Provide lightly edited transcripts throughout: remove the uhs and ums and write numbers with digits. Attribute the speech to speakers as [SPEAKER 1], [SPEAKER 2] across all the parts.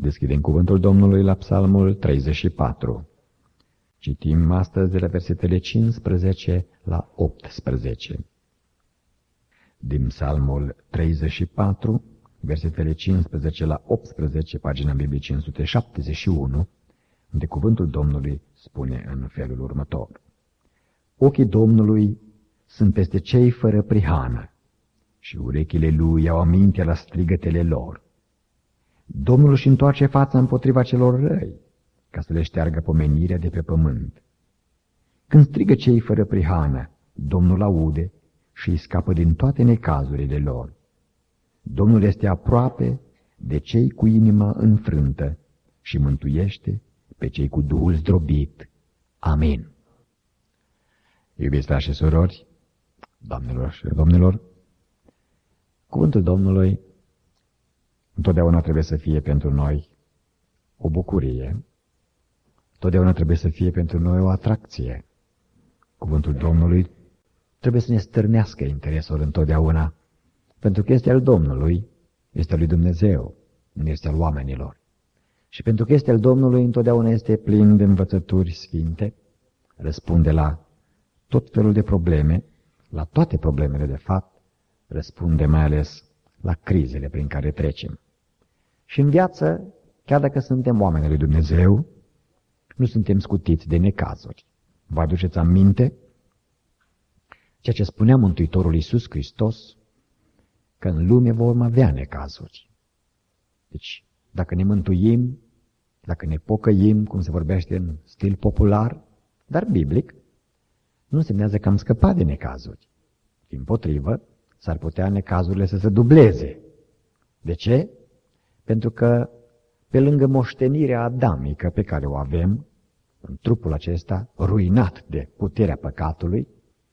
[SPEAKER 1] Deschidem cuvântul Domnului la Psalmul 34. Citim astăzi de la versetele 15 la 18. Din Psalmul 34, versetele 15 la 18, pagina Bibliei 571, unde cuvântul Domnului spune în felul următor. Ochii Domnului sunt peste cei fără prihană și urechile lui au aminte la strigătele lor. Domnul își întoarce fața împotriva celor răi, ca să le șteargă pomenirea de pe pământ. Când strigă cei fără prihană, Domnul aude și îi scapă din toate necazurile lor. Domnul este aproape de cei cu inima înfrântă și mântuiește pe cei cu Duhul zdrobit. Amin. Iubiți frați și surori, doamnelor și domnilor, cuvântul Domnului întotdeauna trebuie să fie pentru noi o bucurie, întotdeauna trebuie să fie pentru noi o atracție. Cuvântul Domnului trebuie să ne stârnească interesul întotdeauna, pentru că este al Domnului, este al lui Dumnezeu, nu este al oamenilor. Și pentru că este al Domnului, întotdeauna este plin de învățături sfinte, răspunde la tot felul de probleme, la toate problemele de fapt, răspunde mai ales la crizele prin care trecem. Și în viață, chiar dacă suntem oameni lui Dumnezeu, nu suntem scutiți de necazuri. Vă aduceți aminte ceea ce spunea Mântuitorul Iisus Hristos, că în lume vom avea necazuri. Deci, dacă ne mântuim, dacă ne pocăim, cum se vorbește în stil popular, dar biblic, nu însemnează că am scăpat de necazuri. Dimpotrivă, s-ar putea necazurile să se dubleze. De ce? Pentru că, pe lângă moștenirea adamică pe care o avem, în trupul acesta, ruinat de puterea păcatului,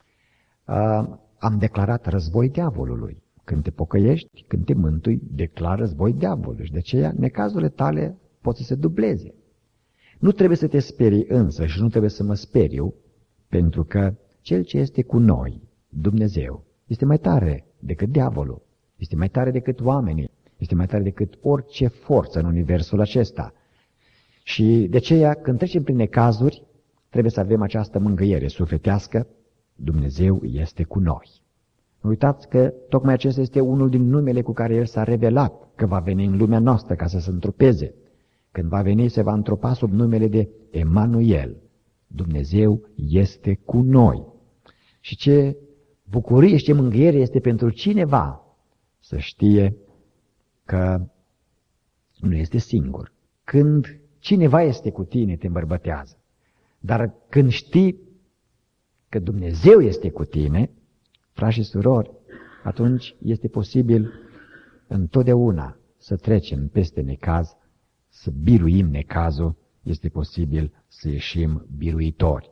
[SPEAKER 1] am declarat război diavolului. Când te pocăiești, când te mântui, declară război diavolului. Și de aceea, necazurile tale pot să se dubleze. Nu trebuie să te sperii însă și nu trebuie să mă speriu, pentru că Cel ce este cu noi, Dumnezeu, este mai tare decât diavolul, este mai tare decât oamenii, este mai tare decât orice forță în universul acesta. Și de aceea, când trecem prin necazuri, trebuie să avem această mângâiere sufletească, Dumnezeu este cu noi. Nu uitați că tocmai acesta este unul din numele cu care El s-a revelat, că va veni în lumea noastră ca să se întrupeze. Când va veni, se va întrupa sub numele de Emanuel. Dumnezeu este cu noi. Și ce bucurie și ce mângâiere este pentru cineva să știe că nu este singur. Când cineva este cu tine, te îmbărbătează. Dar când știi că Dumnezeu este cu tine, frați și surori, atunci este posibil întotdeauna să trecem peste necaz, să biruim necazul, este posibil să ieșim biruitori.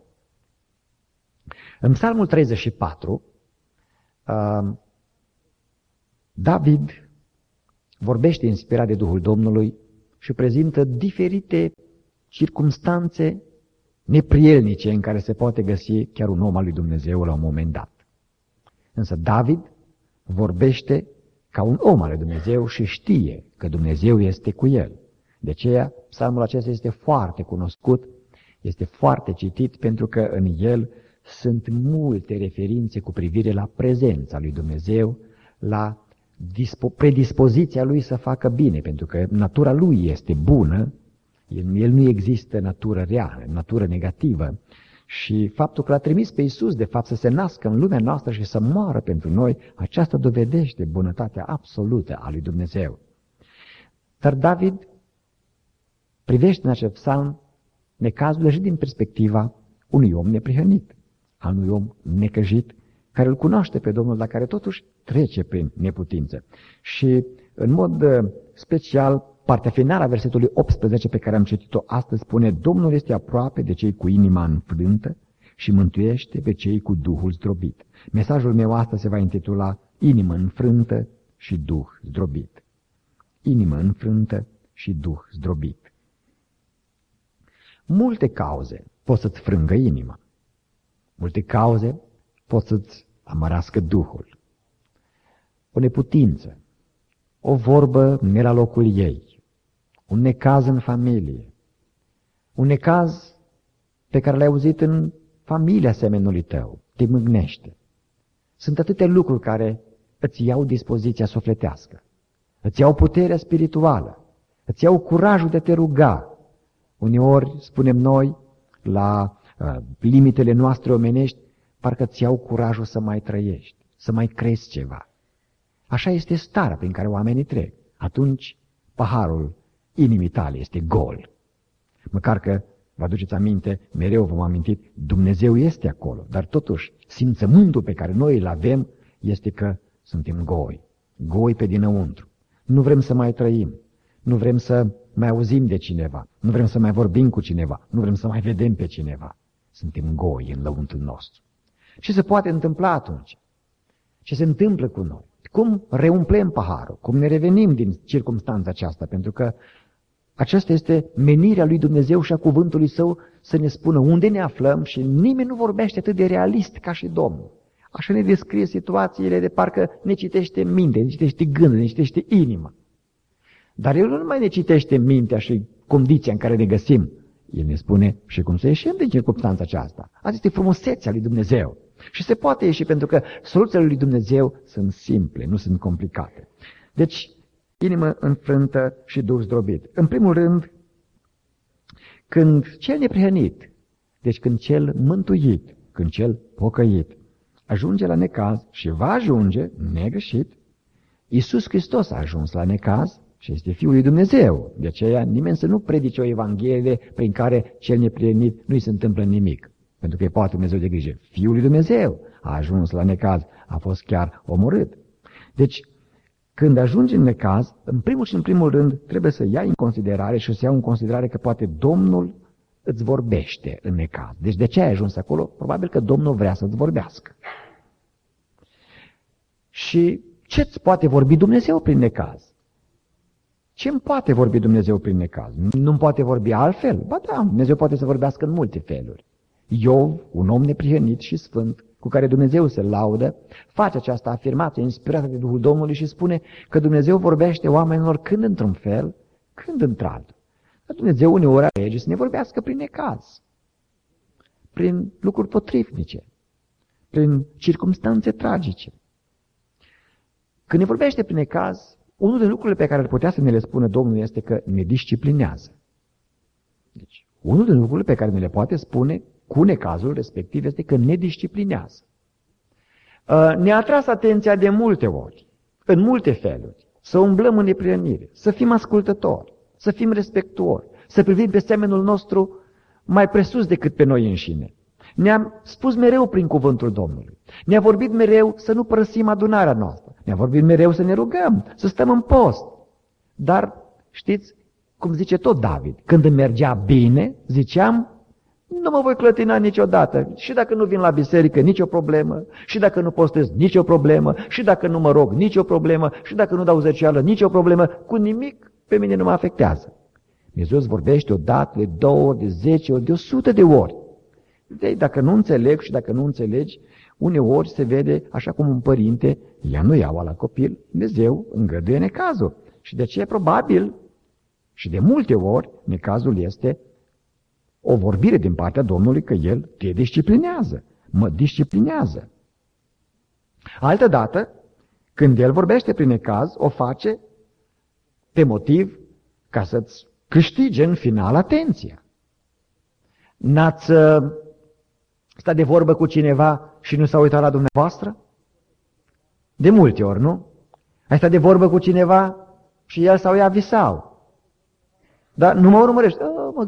[SPEAKER 1] În Psalmul 34, David vorbește inspirat de Duhul Domnului și prezintă diferite circumstanțe neprielnice în care se poate găsi chiar un om al lui Dumnezeu la un moment dat. Însă David vorbește ca un om al lui Dumnezeu și știe că Dumnezeu este cu el. De aceea, psalmul acesta este foarte cunoscut, este foarte citit, pentru că în el sunt multe referințe cu privire la prezența lui Dumnezeu, la predispoziția lui să facă bine, pentru că natura lui este bună, în el nu există natură reală, natură negativă. Și faptul că l-a trimis pe Iisus, de fapt, să se nască în lumea noastră și să moară pentru noi, aceasta dovedește bunătatea absolută a lui Dumnezeu. Dar David privește în acest psalm necazurile și din perspectiva unui om neprihănit, a unui om necăjit, care îl cunoaște pe Domnul, dar care totuși trece prin neputință. Și în mod special, partea finală a versetului 18 pe care am citit-o astăzi spune: Domnul este aproape de cei cu inima înfrântă și mântuiește pe cei cu Duhul zdrobit. Mesajul meu astăzi se va intitula Inimă înfrântă și Duh zdrobit. Inimă înfrântă și Duh zdrobit. Multe cauze pot să-ți frângă inima. Multe cauze pot să-ți amărască Duhul. O neputință, o vorbă ne la locul ei, un necaz în familie, un necaz pe care l-ai auzit în familia semenului tău, te mâgnește. Sunt atâtea lucruri care îți iau dispoziția sufletească, îți iau puterea spirituală, îți iau curajul de te ruga. Uneori, spunem noi, la limitele noastre omenești, parcă îți iau curajul să mai trăiești, să mai crezi ceva. Așa este starea prin care oamenii trec. Atunci, paharul inimii tale este gol. Măcar că, vă aduceți aminte, mereu v-am amintit, Dumnezeu este acolo, dar totuși, simțământul pe care noi îl avem este că suntem goi pe dinăuntru. Nu vrem să mai trăim, nu vrem să mai auzim de cineva, nu vrem să mai vorbim cu cineva, nu vrem să mai vedem pe cineva. Suntem goi în lăuntrul nostru. Ce se poate întâmpla atunci? Ce se întâmplă cu noi? Cum reumplem paharul? Cum ne revenim din circumstanța aceasta? Pentru că aceasta este menirea lui Dumnezeu și a cuvântului Său să ne spună unde ne aflăm și nimeni nu vorbește atât de realist ca și Domnul. Așa ne descrie situațiile de parcă ne citește mintea, ne citește gândul, ne citește inima. Dar El nu mai ne citește mintea și condiția în care ne găsim. El ne spune și cum să ieșim din circumstanța aceasta. Asta este frumusețea lui Dumnezeu. Și se poate ieși pentru că soluțiile lui Dumnezeu sunt simple, nu sunt complicate. Deci, inimă înfrântă și duh zdrobit. În primul rând, când cel neprihănit, deci când cel mântuit, când cel pocăit, ajunge la necaz și va ajunge, negreșit, Iisus Hristos a ajuns la necaz și este Fiul lui Dumnezeu. De aceea nimeni să nu predice o evanghelie prin care cel neprihănit nu-i se întâmplă nimic. Pentru că e poate Dumnezeu de grijă. Fiul lui Dumnezeu a ajuns la necaz, a fost chiar omorât. Deci, când ajungi în necaz, în primul și în primul rând, trebuie să iei în considerare și să iau în considerare că poate Domnul îți vorbește în necaz. Deci de ce ai ajuns acolo? Probabil că Domnul vrea să-ți vorbească. Și ce-ți poate vorbi Dumnezeu prin necaz? Ce-mi poate vorbi Dumnezeu prin necaz? Nu-mi poate vorbi altfel? Ba da, Dumnezeu poate să vorbească în multe feluri. Iov, un om neprihănit și sfânt, cu care Dumnezeu se laudă, face această afirmație inspirată de Duhul Domnului și spune că Dumnezeu vorbește oamenilor când într-un fel, când într-altul. Dar Dumnezeu uneori alege să ne vorbească prin necaz, prin lucruri potrivnice, prin circumstanțe tragice. Când ne vorbește prin necaz, unul din lucrurile pe care ar putea să ne le spună Domnul este că ne disciplinează. Deci, unul din lucrurile pe care ne le poate spune cu necazul respectiv este că ne disciplinează. Ne-a atras atenția de multe ori, în multe feluri, să umblăm în neprihănire, să fim ascultători, să fim respectuori, să privim pe semenul nostru mai presus decât pe noi înșine. Ne-a spus mereu prin cuvântul Domnului. Ne-a vorbit mereu să nu părăsim adunarea noastră. Ne-a vorbit mereu să ne rugăm, să stăm în post. Dar, știți, cum zice tot David, când îmi mergea bine, ziceam, nu mă voi clătina niciodată. Și dacă nu vin la biserică, nicio problemă. Și dacă nu postez, nicio problemă. Și dacă nu mă rog, nicio problemă. Și dacă nu dau zecială, nicio problemă. Cu nimic pe mine nu mă afectează. Dumnezeu îți vorbește odată, de 2 ori, de 10 ori, de 100 de ori. Deci, dacă nu înțeleg și dacă nu înțelegi, uneori se vede așa cum un părinte ia nu iau la copil, Dumnezeu îngăduie necazul. Și de ce probabil, și de multe ori, necazul este o vorbire din partea Domnului că El te disciplinează, mă disciplinează. Altădată, când El vorbește prin necaz, o face pe motiv ca să-ți câștige în final atenția. N-ați stat de vorbă cu cineva și nu s-a uitat la dumneavoastră? De multe ori, nu? Ai stat de vorbă cu cineva și el sau ea visau. Dar nu mă urmărești.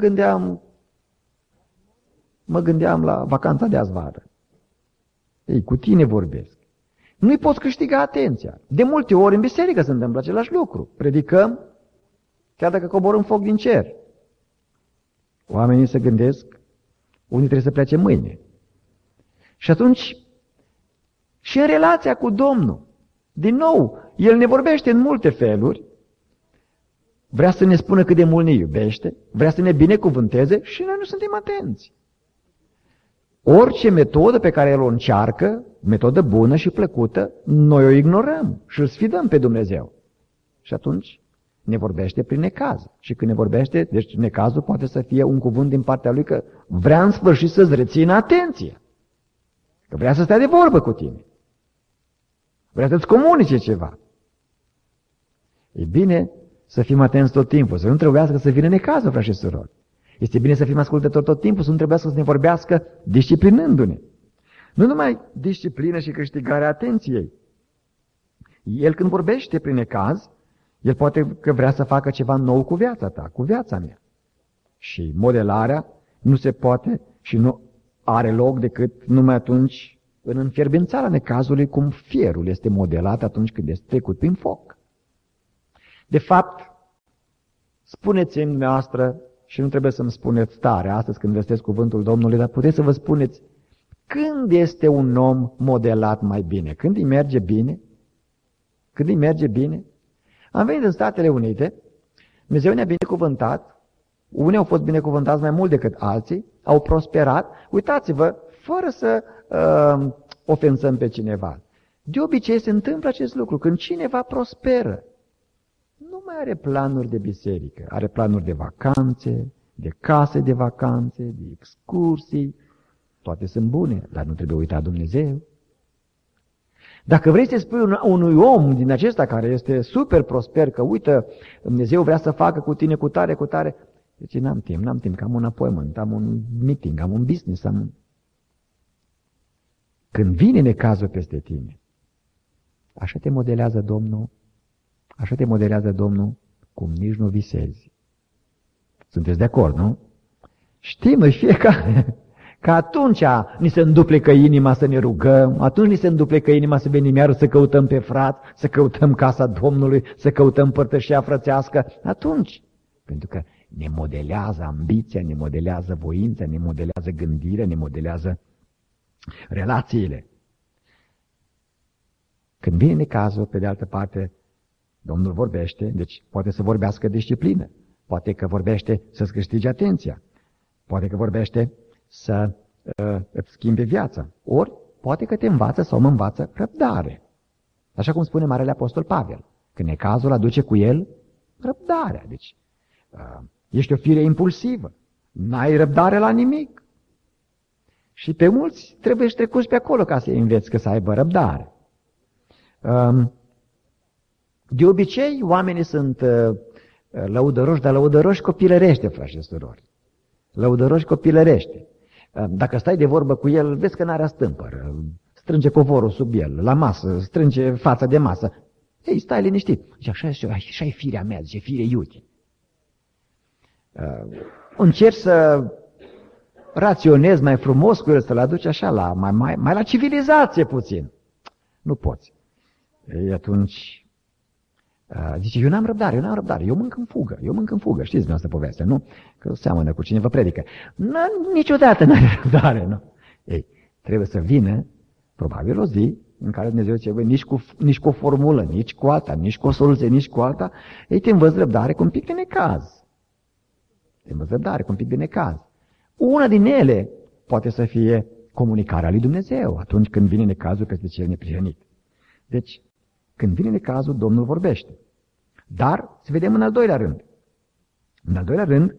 [SPEAKER 1] Mă gândeam la vacanța de azi-vară. Ei, cu tine vorbesc. Nu-i poți câștiga atenția. De multe ori în biserică se întâmplă același lucru. Predicăm, chiar dacă coborâm foc din cer. Oamenii se gândesc, unii trebuie să plece mâine. Și atunci, și în relația cu Domnul, din nou, El ne vorbește în multe feluri, vrea să ne spună cât de mult ne iubește, vrea să ne binecuvânteze și noi nu suntem atenți. Orice metodă pe care El o încearcă, metodă bună și plăcută, noi o ignorăm și îl sfidăm pe Dumnezeu. Și atunci ne vorbește prin necaz. Și când ne vorbește, deci necazul poate să fie un cuvânt din partea lui că vrea în sfârșit să-ți rețină atenția. Că vrea să stea de vorbă cu tine. Vrea să-ți comunice ceva. E bine să fim atenți tot timpul, să nu trebuiască să vină necazul, frați și surori. Este bine să fim ascultători tot timpul, să nu trebuiască să ne vorbească disciplinându-ne. Nu numai disciplină și câștigarea atenției. El când vorbește prin necaz, el poate că vrea să facă ceva nou cu viața ta, cu viața mea. Și modelarea nu se poate și nu are loc decât numai atunci în înfierbințarea necazului, cum fierul este modelat atunci când este trecut prin foc. De fapt, spuneți-mi dumneavoastră, și nu trebuie să-mi spuneți tare astăzi când vestesc cuvântul Domnului, dar puteți să vă spuneți când este un om modelat mai bine, când îi merge bine, când îi merge bine. Am venit în Statele Unite, Dumnezeu ne-a binecuvântat, unii au fost binecuvântați mai mult decât alții, au prosperat, uitați-vă, fără să ofensăm pe cineva. De obicei se întâmplă acest lucru, când cineva prosperă, nu mai are planuri de biserică, are planuri de vacanțe, de case de vacanțe, de excursii, toate sunt bune, dar nu trebuie uitat Dumnezeu. Dacă vrei să spui unui om din acesta care este super prosper că uită, Dumnezeu vrea să facă cu tine cu tare, deci n-am timp, că am un appointment, am un meeting, am un business, Când vine necazul peste tine, așa te modelează Domnul, cum nici nu visezi. Sunteți de acord, nu? Știm noi fiecare că atunci ni se înduplecă inima să ne rugăm, atunci ni se înduplecă inima să venim iară să căutăm pe frați, să căutăm casa Domnului, să căutăm părtășia frățească, atunci. Pentru că ne modelează ambiția, ne modelează voința, ne modelează gândirea, ne modelează relațiile. Când vine necazul, pe de altă parte, Domnul vorbește, deci poate să vorbească disciplină, poate că vorbește să-ți câștige atenția, poate că vorbește să îți schimbe viața, ori poate că te învață sau mă învață răbdare. Așa cum spune Marele Apostol Pavel, că necazul aduce cu el răbdarea. Deci ești o fire impulsivă, n-ai răbdare la nimic. Și pe mulți trebuie să trecuți pe acolo ca să-i înveți că să aibă răbdare. De obicei, oamenii sunt lăudăroși, dar lăudăroși copilărește, frați și surori. Lăudăroși copilărește. Dacă stai de vorbă cu el, vezi că n-are stâmpăr, strânge covorul sub el, la masă, strânge fața de masă. Ei, stai liniștit. Zice, așa e firea mea, zice, fire iute. Încerci să raționezi mai frumos cu el, să-l aduci așa, mai la civilizație puțin. Nu poți. Ei, atunci zice, eu n-am răbdare, eu mânc în fugă, știți dumneavoastră povestea, nu? Că seamănă cu cine vă predică. Niciodată n-are răbdare, nu? Ei, trebuie să vină, probabil o zi, în care Dumnezeu zice, nici cu o formulă, nici cu alta, nici cu o soluție, nici cu alta, ei te învăț răbdare cu un pic de necaz. Una din ele poate să fie comunicarea lui Dumnezeu, atunci când vine necazul peste cel neprihănit. Deci, când vine necazul, Domnul vorbește. Dar, să vedem în al doilea rând. În al doilea rând,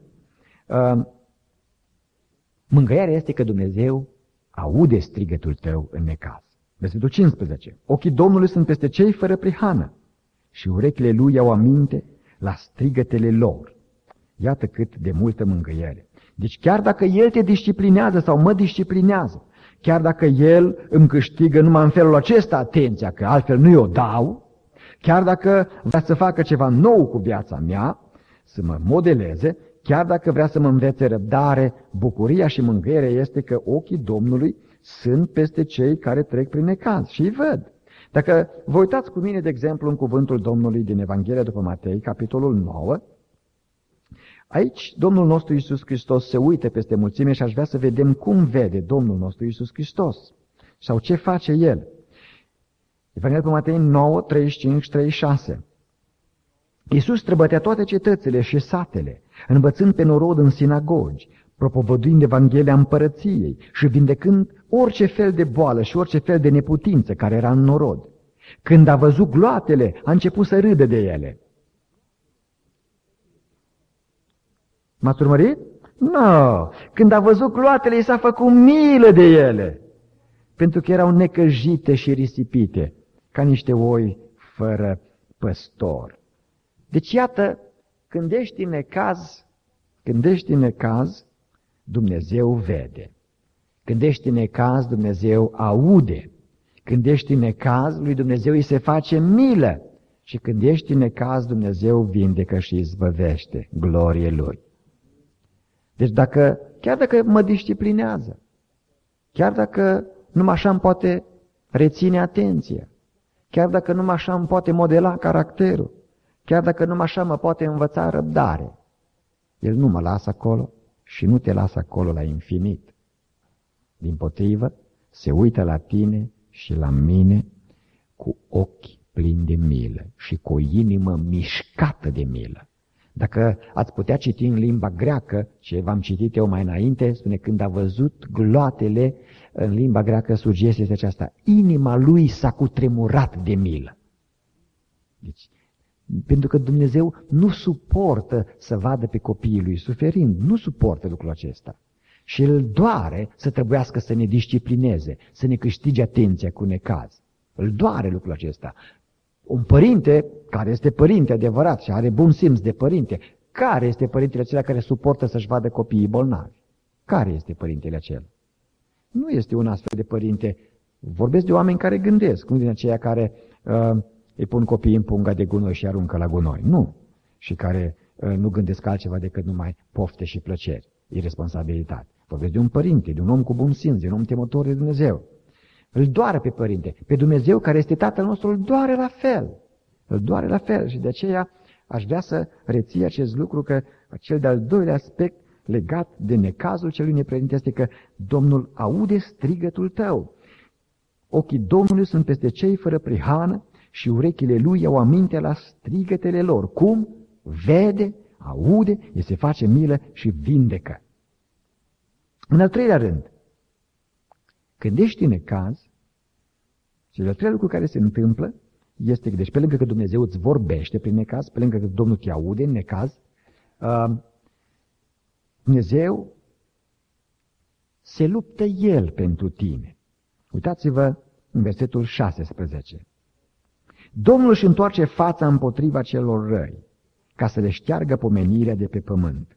[SPEAKER 1] mângâierea este că Dumnezeu aude strigătul tău în necaz. Versetul 15. Ochii Domnului sunt peste cei fără prihană și urechile Lui iau aminte la strigătele lor. Iată cât de multă mângâiere. Deci chiar dacă El te disciplinează sau mă disciplinează, chiar dacă El îmi câștigă numai în felul acesta atenția, că altfel nu i-o dau, chiar dacă vrea să facă ceva nou cu viața mea, să mă modeleze, chiar dacă vrea să mă învețe răbdare, bucuria și mângâierea este că ochii Domnului sunt peste cei care trec prin necaz și îi văd. Dacă vă uitați cu mine, de exemplu, în cuvântul Domnului din Evanghelia după Matei, capitolul 9, aici Domnul nostru Iisus Hristos se uită peste mulțime și aș vrea să vedem cum vede Domnul nostru Iisus Hristos sau ce face El. Evanghelia după Matei 9, 35, 36. Iisus străbătea toate cetățile și satele, învățând pe norod în sinagogi, propovăduind Evanghelia împărăției și vindecând orice fel de boală și orice fel de neputință care era în norod. Când a văzut gloatele, a început să râdă de ele. M-ați urmărit? Nu! Când a văzut gloatele, i s-a făcut milă de ele, pentru că erau necăjite și risipite, ca niște oi fără păstor. Deci iată, când ești în necaz, Dumnezeu vede. Când ești în necaz, Dumnezeu aude. Când ești în necaz, lui Dumnezeu îi se face milă. Și când ești în necaz, Dumnezeu vindecă și izbăvește, glorie Lui. Deci chiar dacă mă disciplinează, chiar dacă numai așa îmi poate reține atenția, chiar dacă numai așa îmi poate modela caracterul, chiar dacă numai așa mă poate învăța răbdare, El nu mă lasă acolo și nu te lasă acolo la infinit. Dimpotrivă, se uită la tine și la mine cu ochi plini de milă și cu o inimă mișcată de milă. Dacă ați putea citi în limba greacă, ce v-am citit eu mai înainte, spune, când a văzut gloatele, în limba greacă sugestia este aceasta: inima lui s-a cutremurat de milă. Deci, pentru că Dumnezeu nu suportă să vadă pe copiii lui suferind, nu suportă lucrul acesta. Și îl doare să trebuiască să ne disciplineze, să ne câștige atenția cu necaz. Îl doare lucrul acesta. Un părinte, care este părinte adevărat și are bun simț de părinte, care este părintele acela care suportă să-și vadă copiii bolnavi? Care este părintele acela? Nu este un astfel de părinte. Vorbesc de oameni care gândesc, nu din aceia care îi pun copiii în punga de gunoi și aruncă la gunoi. Nu. Și care nu gândesc altceva decât numai pofte și plăceri, irresponsabilitate. Vorbesc de un părinte, de un om cu bun simț, de un om temător de Dumnezeu. Îl doare pe părinte. Pe Dumnezeu, care este Tatăl nostru, îl doare la fel. Îl doare la fel și de aceea aș vrea să reții acest lucru, că cel de-al doilea aspect legat de necazul celui nepredinit este că Domnul aude strigătul tău. Ochii Domnului sunt peste cei fără prihană și urechile Lui iau aminte la strigătele lor. Cum? Vede, aude, îi se face milă și vindecă. În al treilea rând, când ești în necaz, cel de-al treilea lucru care se întâmplă este că, deci pe lângă că Dumnezeu îți vorbește prin necaz, pe lângă că Domnul te aude în necaz, Dumnezeu se luptă El pentru tine. Uitați-vă în versetul 16. Domnul își întoarce fața împotriva celor răi, ca să le șteargă pomenirea de pe pământ.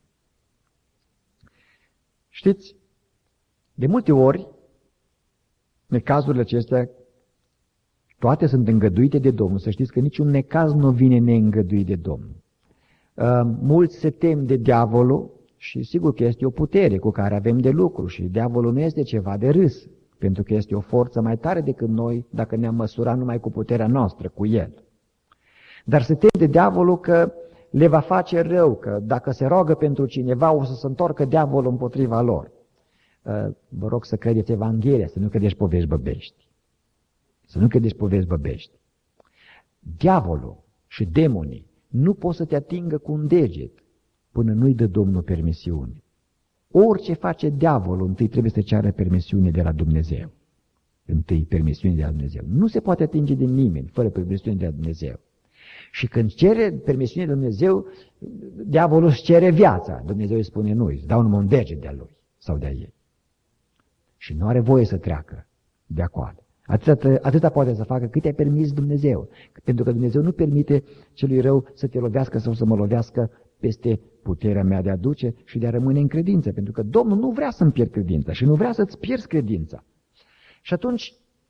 [SPEAKER 1] Știți, de multe ori, necazurile acestea, toate sunt îngăduite de Domnul. Să știți că niciun necaz nu vine neîngăduit de Domnul. Mulți se tem de diavolul și sigur că este o putere cu care avem de lucru și diavolul nu este ceva de râs, pentru că este o forță mai tare decât noi dacă ne-am măsurat numai cu puterea noastră, cu el. Dar se tem de diavolul că le va face rău, că dacă se roagă pentru cineva o să se întoarcă diavolul împotriva lor. Vă rog să credeți Evanghelia, să nu credeți povești băbești. Să nu credeți povești băbești. Diavolul și demonii nu pot să te atingă cu un deget până nu-i dă Domnul permisiune. Orice face diavolul, întâi trebuie să ceară permisiune de la Dumnezeu. Întâi permisiune de la Dumnezeu. Nu se poate atinge de nimeni fără permisiune de la Dumnezeu. Și când cere permisiune de Dumnezeu, diavolul își cere viața. Dumnezeu îi spune nu, îți dau numai un deget de-a lui sau de-a ei. Și nu are voie să treacă de acolo. Atâta poate să facă cât i-a permis Dumnezeu. Pentru că Dumnezeu nu permite celui rău să te lovească sau să mă lovească peste puterea mea de a duce și de a rămâne în credință. Pentru că Domnul nu vrea să-mi pierd credința și nu vrea să-ți pierzi credința. Și atunci,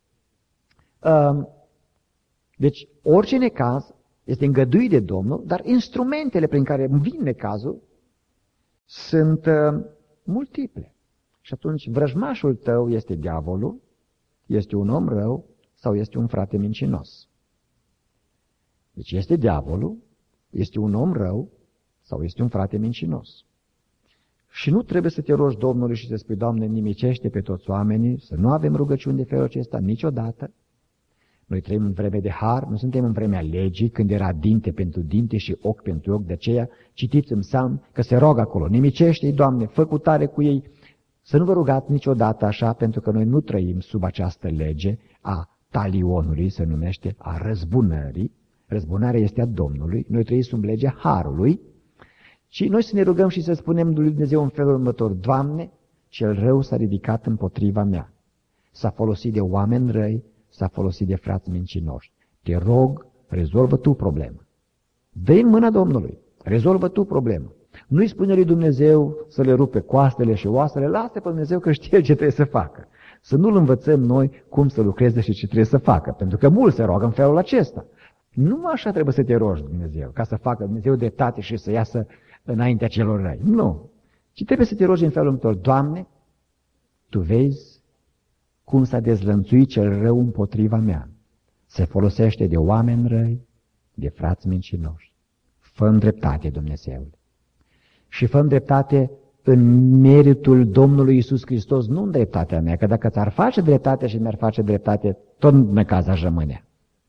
[SPEAKER 1] deci orice necaz este îngăduit de Domnul, dar instrumentele prin care vine necazul sunt multiple. Și atunci vrăjmașul tău este diavolul, este un om rău sau este un frate mincinos. Deci este diavolul, este un om rău sau este un frate mincinos. Și nu trebuie să te rogi Domnului și să spui, Doamne, nimicește pe toți oamenii, să nu avem rugăciuni de felul acesta niciodată. Noi trăim în vreme de har, nu suntem în vremea legii, când era dinte pentru dinte și ochi pentru ochi, de aceea citiți în Psalm că se roagă acolo, nimicește-i, Doamne, fă cu tare cu ei. Să nu vă rugați niciodată așa, pentru că noi nu trăim sub această lege a talionului, se numește, a răzbunării. Răzbunarea este a Domnului, noi trăim sub legea harului, Și noi să ne rugăm și să spunem lui Dumnezeu în felul următor: Doamne, cel rău s-a ridicat împotriva mea. S-a folosit de oameni răi, s-a folosit de frați mincinoși. Te rog, rezolvă tu problema. Dă-i în mâna Domnului, rezolvă tu problema. Nu-i spune lui Dumnezeu să le rupe coastele și oasele, lasă pe Dumnezeu că știe ce trebuie să facă. Să nu-L învățăm noi cum să lucreze și ce trebuie să facă, pentru că mulți se roagă în felul acesta. Nu așa trebuie să te rogi Dumnezeu, ca să facă Dumnezeu dreptate și să iasă înaintea celor răi. Nu. Ci trebuie să te rogi în felul următor: Doamne, Tu vezi cum s-a dezlănțuit cel rău împotriva mea. Se folosește de oameni răi, de frați mincinoși. Fă-mi dreptate, Dumnezeule. Și fă-mi dreptate în meritul Domnului Iisus Hristos, nu în dreptatea mea, că dacă ți-ar face dreptate și mi-ar face dreptate, tot necaz aș rămâne.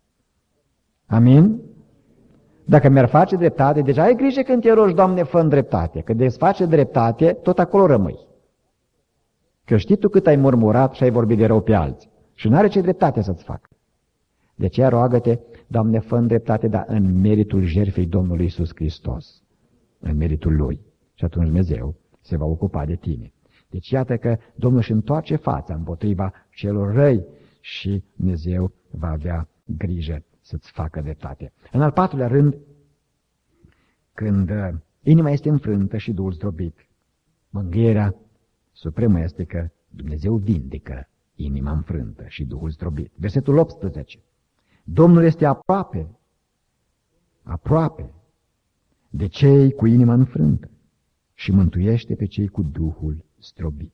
[SPEAKER 1] Amin? Dacă mi-ar face dreptate, deci ai grijă când te rogi, Doamne, fă-mi dreptate, că de-ți face dreptate, tot acolo rămâi. Că știi tu cât ai murmurat și ai vorbit de rău pe alții și n-are ce dreptate să-ți facă. De aceea roagă-te: Doamne, fă-mi dreptate, dar în meritul jertfei Domnului Iisus Hristos, în meritul Lui. Și atunci Dumnezeu se va ocupa de tine. Deci iată că Domnul își întoarce fața împotriva celor răi și Dumnezeu va avea grijă să-ți facă dreptate. În al patrulea rând, când inima este înfrântă și Duhul zdrobit, mângâierea supremă este că Dumnezeu vindecă inima înfrântă și Duhul zdrobit. Versetul 18. Domnul este aproape de cei cu inima înfrântă și mântuiește pe cei cu Duhul zdrobit.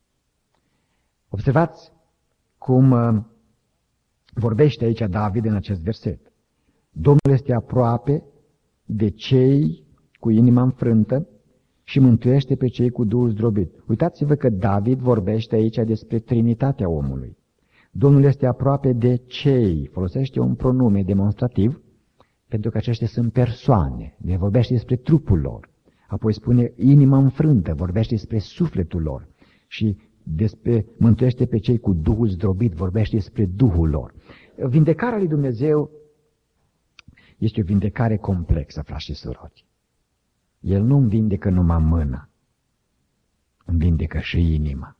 [SPEAKER 1] Observați cum vorbește aici David în acest verset. Domnul este aproape de cei cu inima înfrântă și mântuiește pe cei cu Duhul zdrobit. Uitați-vă că David vorbește aici despre Trinitatea omului. Domnul este aproape de cei, folosește un pronume demonstrativ, pentru că aceștia sunt persoane, ne vorbește despre trupul lor. Apoi spune inima înfrântă, vorbește despre sufletul lor. Și mântuiește pe cei cu Duhul zdrobit, vorbește despre Duhul lor. Vindecarea lui Dumnezeu este o vindecare complexă, frați și surori. El nu îmi vindecă numai mâna, îmi vindecă și inima.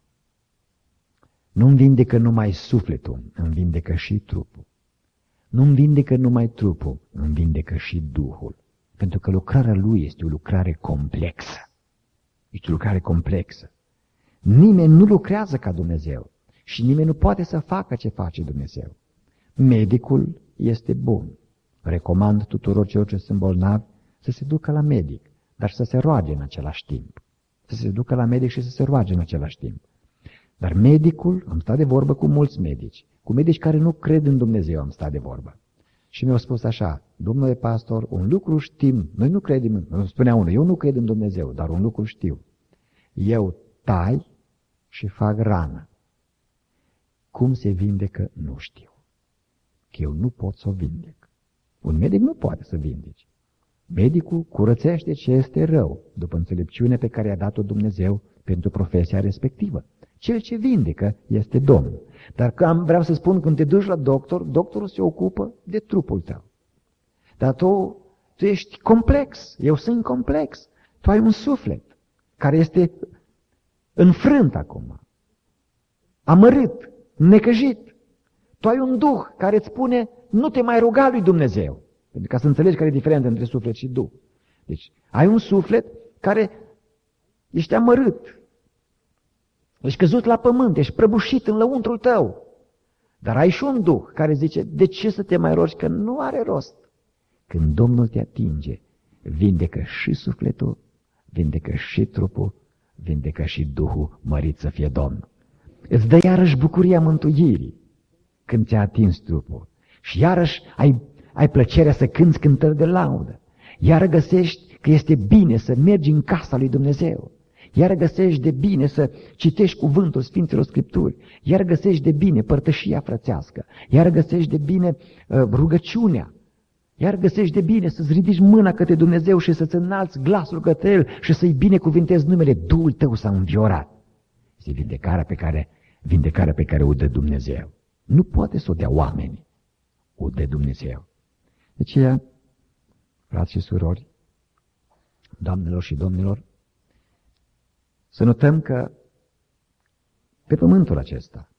[SPEAKER 1] Nu îmi vindecă numai sufletul, îmi vindecă și trupul. Nu îmi vindecă numai trupul, îmi vindecă și Duhul. Pentru că lucrarea Lui este o lucrare complexă. Este o lucrare complexă. Nimeni nu lucrează ca Dumnezeu și nimeni nu poate să facă ce face Dumnezeu. Medicul este bun. Recomand tuturor celor ce sunt bolnavi să se ducă la medic, dar să se roage în același timp. Să se ducă la medic și să se roage în același timp. Dar medicul, am stat de vorbă cu mulți medici, cu medici care nu cred în Dumnezeu am stat de vorbă. Și mi-au spus așa: domnule pastor, un lucru știm, noi nu credem, spunea unul, eu nu cred în Dumnezeu, dar un lucru știu. Eu tai și fac rană. Cum se vindecă, nu știu. Că eu nu pot să o vindec. Un medic nu poate să vindece. Medicul curățește ce este rău, după înțelepciune pe care i-a dat-o Dumnezeu pentru profesia respectivă. Cel ce vindecă este Domnul. Dar vreau să spun, când te duci la doctor, doctorul se ocupă de trupul tău. Dar tu ești complex, eu sunt complex. Tu ai un suflet care este înfrânt acum, amărât, necăjit. Tu ai un duh care îți spune: nu te mai ruga lui Dumnezeu. Pentru ca să înțelegi care e diferența între suflet și duh. Deci, ai un suflet care ești amărât, ești căzut la pământ, ești prăbușit în lăuntrul tău. Dar ai și un duh care zice: de ce să te mai rogi, că nu are rost. Când Domnul te atinge, vindecă și sufletul, vindecă și trupul, vindecă și Duhul, mărit să fie Domnul. Îți dă iarăși bucuria mântuirii când ți-a atins trupul. Și iarăși ai plăcerea să cânți cântări de laudă. Iar găsești că este bine să mergi în casa lui Dumnezeu. Iar găsești de bine să citești cuvântul Sfinților Scripturi. Iar găsești de bine părtășia frățească. Iar găsești de bine rugăciunea. Iar găsești de bine să-ți ridici mâna către Dumnezeu și să-ți înalți glasul către El și să-i binecuvintezi numele. Duhul tău s-a înviorat. Este vindecarea pe care o dă Dumnezeu. Nu poate să o dea oamenii. O dă Dumnezeu. De aceea, frați și surori, doamnelor și domnilor, să notăm că pe pământul acesta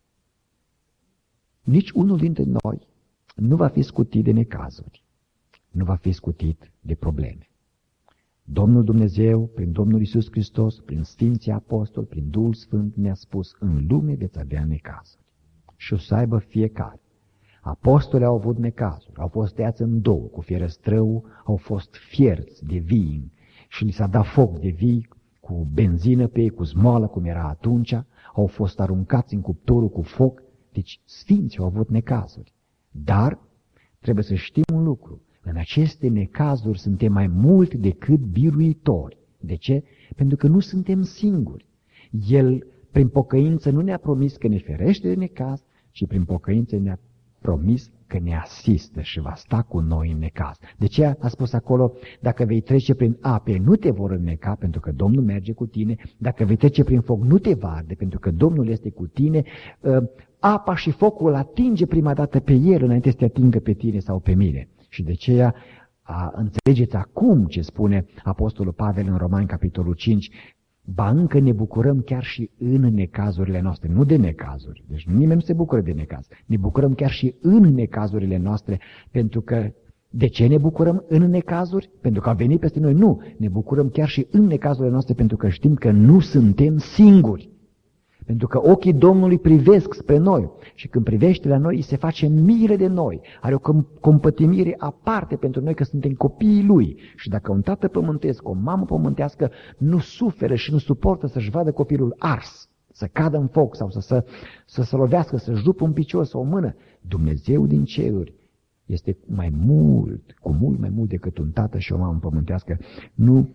[SPEAKER 1] nici unul dintre noi nu va fi scutit de necazuri, nu va fi scutit de probleme. Domnul Dumnezeu, prin Domnul Iisus Hristos, prin Sfinții Apostoli, prin Duhul Sfânt, ne-a spus, în lume veți avea necazuri. Și o să aibă fiecare. Apostolii au avut necazuri, au fost tăiați în două, cu fierăstrău, au fost fierți de vii și li s-a dat foc de vii cu benzină pe ei, cu zmoală, cum era atunci, au fost aruncați în cuptorul cu foc, deci sfinții au avut necazuri. Dar trebuie să știm un lucru, în aceste necazuri suntem mai mult decât biruitori. De ce? Pentru că nu suntem singuri. El, prin pocăință, nu ne-a promis că ne ferește de necaz, ci prin pocăință ne-a promis că ne asistă și va sta cu noi în necaz. De ce a spus acolo, dacă vei trece prin ape, nu te vor înneca, pentru că Domnul merge cu tine, dacă vei trece prin foc, nu te va arde, pentru că Domnul este cu tine, apa și focul atinge prima dată pe el, înainte să te atingă pe tine sau pe mine. Și de aceea înțelegeți acum ce spune Apostolul Pavel în Romani, capitolul 5, ba încă ne bucurăm chiar și în necazurile noastre, nu de necazuri. Deci nimeni nu se bucură de necaz. Ne bucurăm chiar și în necazurile noastre, pentru că de ce ne bucurăm în necazuri? Pentru că a venit peste noi? Nu. Ne bucurăm chiar și în necazurile noastre, pentru că știm că nu suntem singuri. Pentru că ochii Domnului privesc spre noi și când privește la noi, îi se face milă de noi. Are o compătimire aparte pentru noi că suntem copiii Lui. Și dacă un tată pământesc, o mamă pământească nu suferă și nu suportă să-și vadă copilul ars, să cadă în foc sau să se lovească, să-și rupă un picior sau o mână, Dumnezeu din ceruri este mai mult, cu mult mai mult decât un tată și o mamă pământească. Nu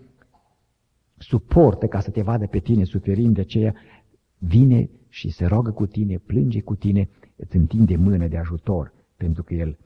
[SPEAKER 1] suportă ca să te vadă pe tine suferind, de aceea vine și se roagă cu tine, plânge cu tine, îți întinde mână de ajutor, pentru că El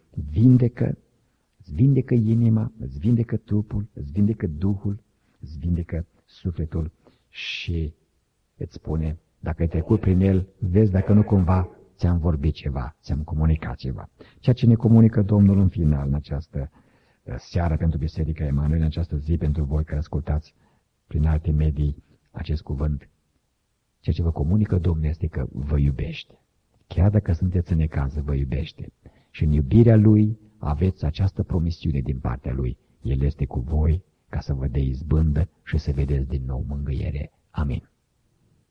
[SPEAKER 1] îți vindecă inima, îți vindecă trupul, îți vindecă Duhul, îți vindecă sufletul și îți spune, dacă ai trecut prin El, vezi dacă nu cumva ți-am vorbit ceva, ți-am comunicat ceva. Ceea ce ne comunică Domnul în final, în această seară pentru Biserica Emanuel, în această zi pentru voi care ascultați prin alte medii acest cuvânt. Ceea ce vă comunică Domnul este că vă iubește. Chiar dacă sunteți în necaz, vă iubește. Și în iubirea Lui aveți această promisiune din partea Lui. El este cu voi ca să vă dea izbândă și să vedeți din nou mângâiere. Amin.